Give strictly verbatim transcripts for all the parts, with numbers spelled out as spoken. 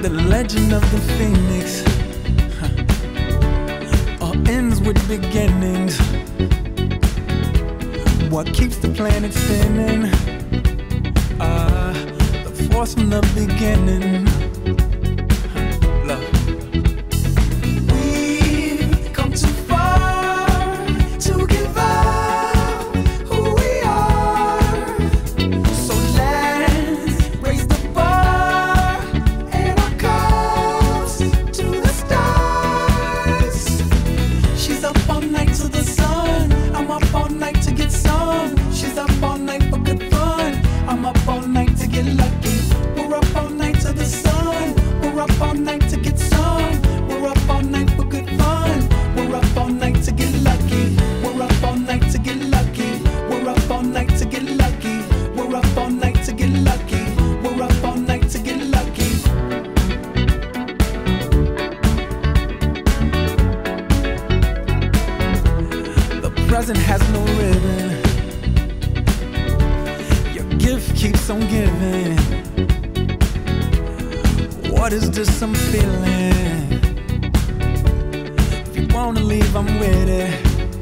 The legend of the phoenix huh. all ends with beginnings. What keeps the planet spinning? Ah, uh, the force from the beginning. Huh. Love. Present has no ribbon. Your gift keeps on giving. What is this I'm feeling? If you wanna leave, I'm with it.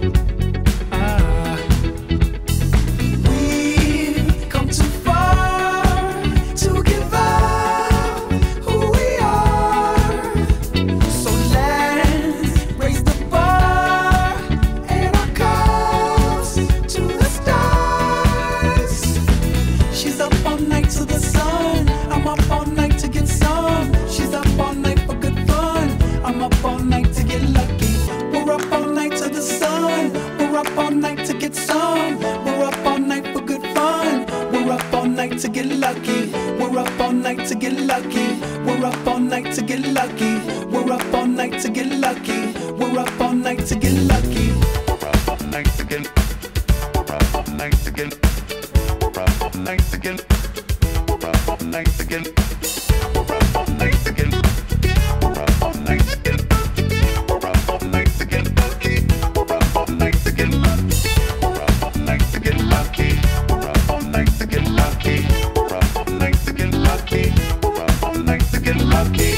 To get lucky, we're up all night to get lucky. We're up all night to get lucky. We're up all night to get lucky. We're up all night to get lucky. We're up all night to get. We're up all night to get. We're up all night to get. We're up all night to get. We're up all night to get. We're up all night to get. We're up all night to get lucky. We're up all night to get lucky. We're up all night to get lucky. We're up all night to get lucky. We're up all night to get lucky. We're up all night to get lucky.